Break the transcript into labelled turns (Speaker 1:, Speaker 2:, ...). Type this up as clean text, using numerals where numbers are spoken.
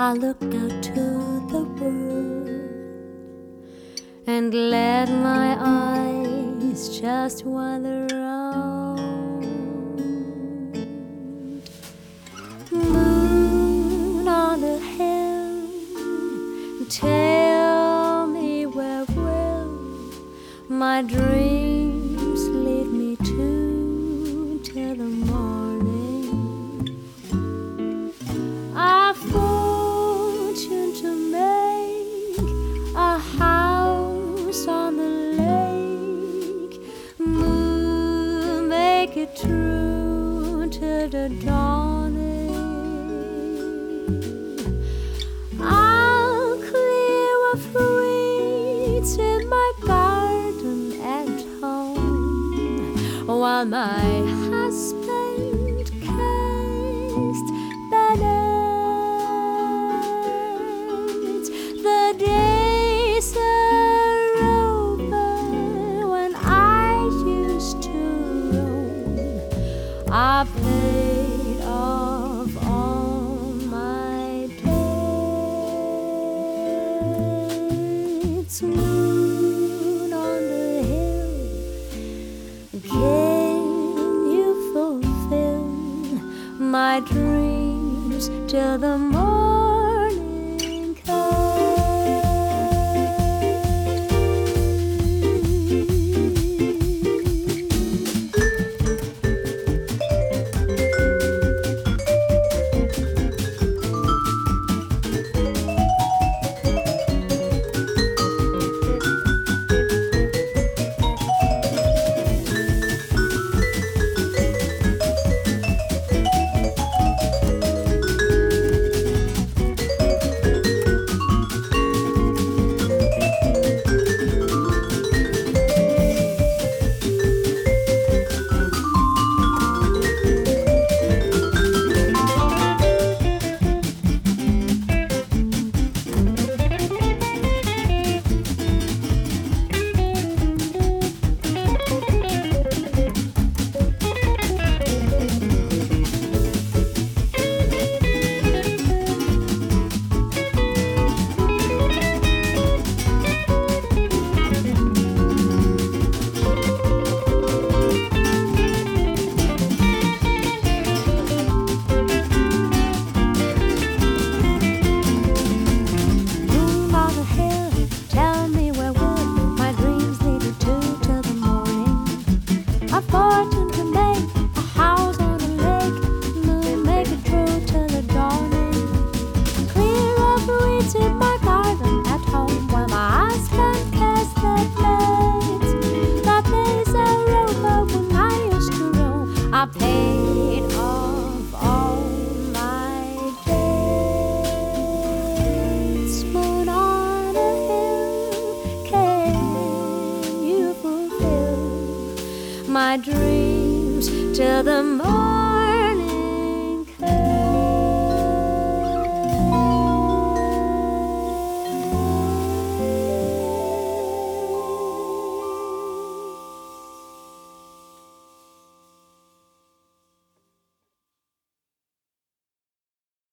Speaker 1: I look out to the world and let my eyes just wander around. Moon on the hill, tell me where will my dreams lead me to till the morning. I've fortune to make a house on the lake. Moon, make it true till the dawning. I'll clear off weeds in my garden at home, while my husband casts banners. The days are over when I used to roam. I paid off all my debts. Moon on the hill, can you fulfill my dreams till the morning comes? Fortune to make a house on the lake. Moon, make it true till the dawning. Clear up weeds in my garden at home, while my husband casts the blades. The days are over when I used to roam. I paid off all my debts. Moon on a hill, can you fulfill my dreams till the morning?